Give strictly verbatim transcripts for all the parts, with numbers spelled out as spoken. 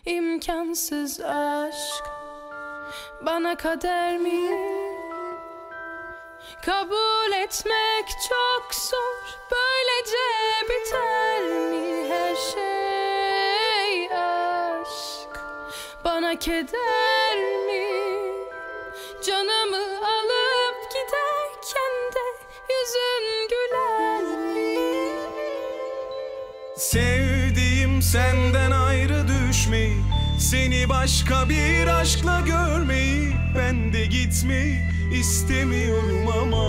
İmkansız aşk bana kader mi? Kabul etmek çok zor, böylece biter mi her şey? Aşk bana keder mi? Canımı alıp giderken de yüzün güler mi? Sevdiğim senden ayrı düşmeyi, seni başka bir aşkla görmeyi, ben de gitmeyi istemiyorum ama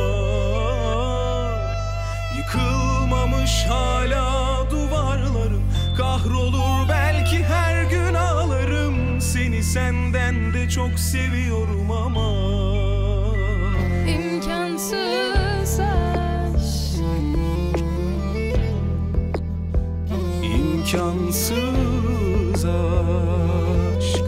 yıkılmamış hala duvarlarım, kahrolur belki her gün ağlarım. Seni senden de çok seviyorum ama İmkansız aşk, İmkansız aşk.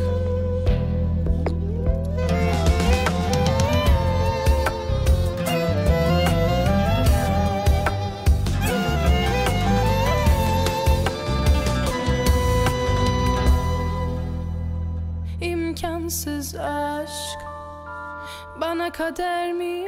İmkansız aşk bana kader mi?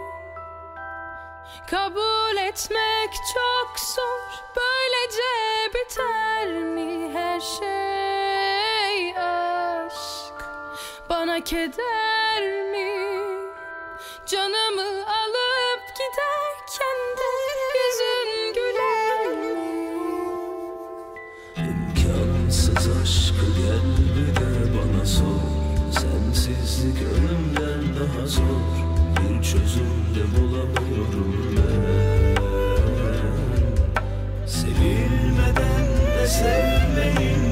Kabul etmek çok zor, böylece biter mi her şey? Aşk bana keder mi? Canımı alıp giderken de yüzün güler mi? İmkansız aşkı gel bir de bana sor. Sensizlik ölümden daha zor. Bir çözüm de bulamıyorum ben. Sevilmeden de sevmeyin